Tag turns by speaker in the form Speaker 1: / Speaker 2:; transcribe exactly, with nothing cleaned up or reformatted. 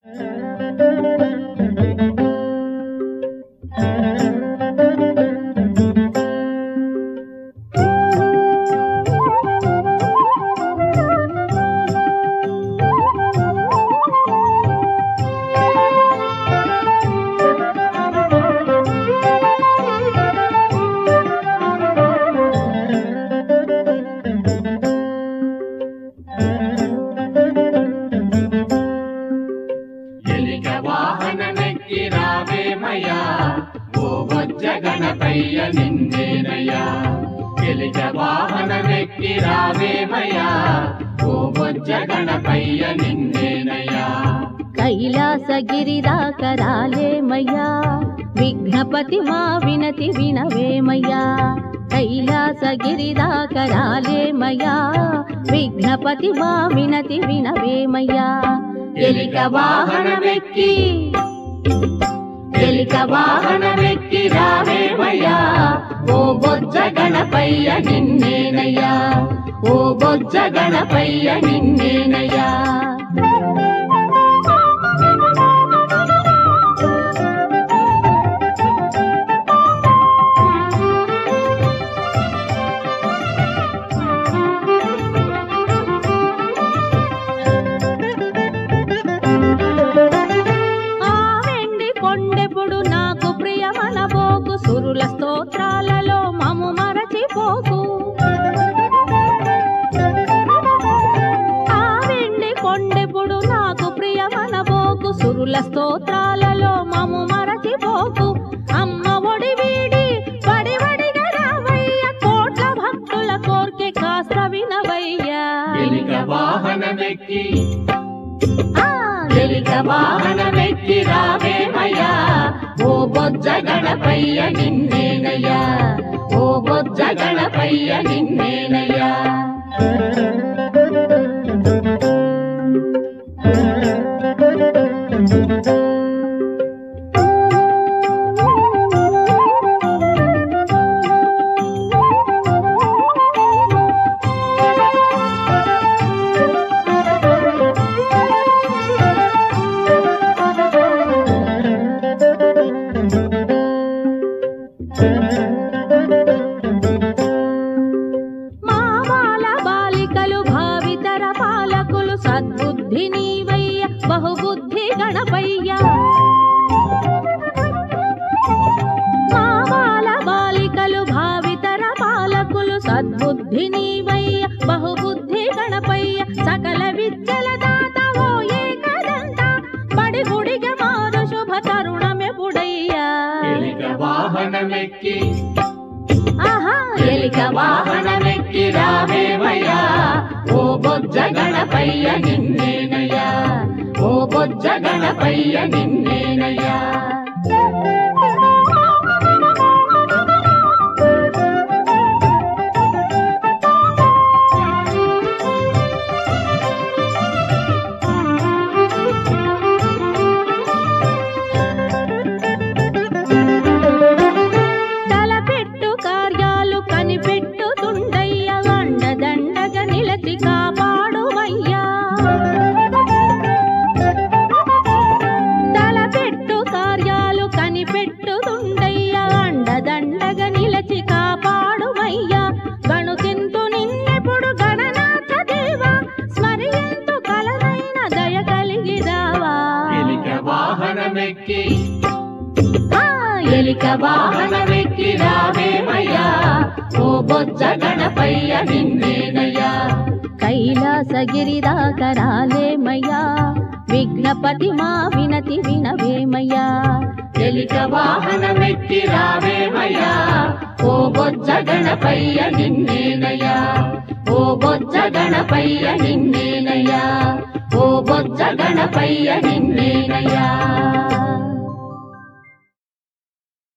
Speaker 1: గణపయ్య నిన్నేనయ్యా గెలిక వాహనమెక్కి రావేమయ్యా ఓ బొజ్జ గణపయ్య నిన్నేనయ్యా
Speaker 2: కైలాసగిరిదాకా రాలేమయ్యా విఘ్నపతి మా వినతి వినవేమయ్యా కైలాసగిరిదాకా రాలేమయ్యా విఘ్నపతి మా వినతి వినవేమయ్యా
Speaker 1: గెలిక వాహనమెక్కి గెలిక వాహనమెక్కి రావేమయ్యా ఓ బొజ్జ గణపయ్య నిన్నేనయ్యా ఓ బొజ్జ గణపయ్య నిన్నేనయ్యా సురుల స్తోత్రాలలో మము మరచిపోకు ఆ వెండి కొండెప్పుడు నాకు ప్రియమనబోకు సురుల స్తోత్రాలలో మము మరచిపోకు అమ్మ ఒడి వీడి వడి వడిగా రావయ్య కోట్ల భక్తుల కోర్కె కాస్త వినవయ్యా గెలిక వాహనమెక్కి గెలిక వాహనమెక్కి రావేమయ్యా ఓ బొజ్జ గణపయ్య నిన్నేనయ్యా ఓ బొజ్జ గణపయ్య నిన్నేనయ్యా
Speaker 2: మావాల బాలికలు భావితర పాలకులు సద్బుద్ధి నీవయ్య బహుబుద్ధి గణపయ్య మావాల బాలికలు భావితర పాలకులు సద్బుద్ధి నీవయ్య బహుబుద్ధి గణపయ్య సకల విద్యల దాత ఓ ఏకదంత బడి గుడిగ మారు శుభ తరుణమెప్పుడయ్యా
Speaker 1: గెలిక వాహనమెక్కి
Speaker 2: ఆహా
Speaker 1: గెలిక వాహనమెక్కి రావేమయ్యా ఓ బొజ్జ గణపయ్య నిన్నేనయ్యా ఓ బొజ్జ గణపయ్య నిన్నేనయ్యా
Speaker 2: కనిపెట్టుతుండయ్యా అండదండగా నిలచి కాపాడువయ్యా తలపెట్టు కార్యాలు కనిపెట్టుతుండయ్యా అండదండగా నిలచి కాపాడువయ్యా గణుతింతు నిన్నెప్పుడు గణనాథ దేవా స్మరియంతు కలనైన దయ కలిగిరావా
Speaker 1: గెలిక వాహనమెక్కి
Speaker 2: గెలిక
Speaker 1: వాహనమెక్కి రావేమయ్యా ఓ బొజ్జ గణపయ్య నిన్నేనయ్యా
Speaker 2: కైలాసగిరిదాకా రాలేమయ్యా విఘ్నపతి మా వినతి వినవేమయ్యా
Speaker 1: గెలిక వాహనమెక్కి రావేమయ్యా ఓ బొజ్జ గణపయ్య నిన్నేనయ్యా ఓ బొజ్జ గణపయ్య నిన్నేనయ్యా ఓ బొజ్జ గణపయ్య నిన్నేనయ్యా